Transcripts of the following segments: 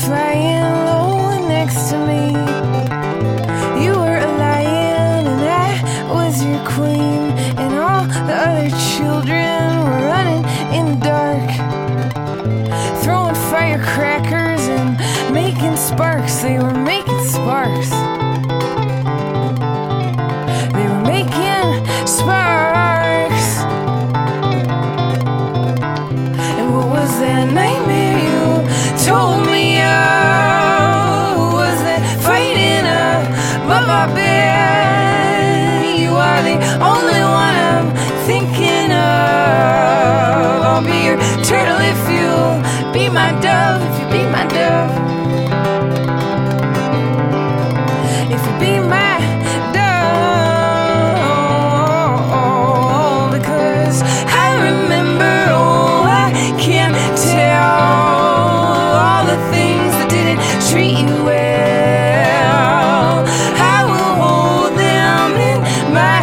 flying low next to me. You were a lion and I was your queen, and all the other children were running in the dark, throwing firecrackers and making sparks. They were making sparks. They were making sparks. And what was that nightmare you told me of? Was that fighting above my bed? You are the only one I'm thinking of. I'll be your turtle if you'll be my dove. If you be my dove. If you be my dove. Because I remember, oh, I can't tell all the things that didn't treat you well. I will hold them in my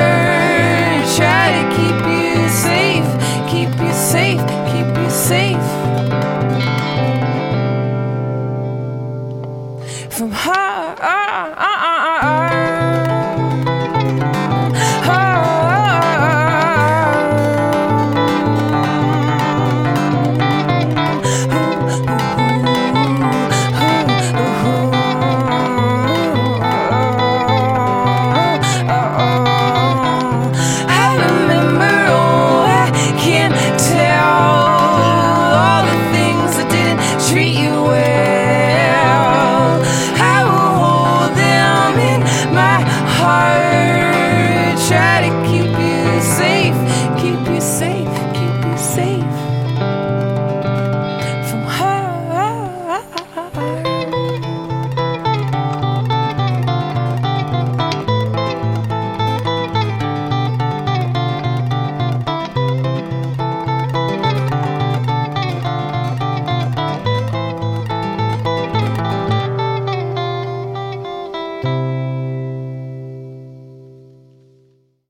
heart. Try to keep you safe, keep you safe, keep you safe.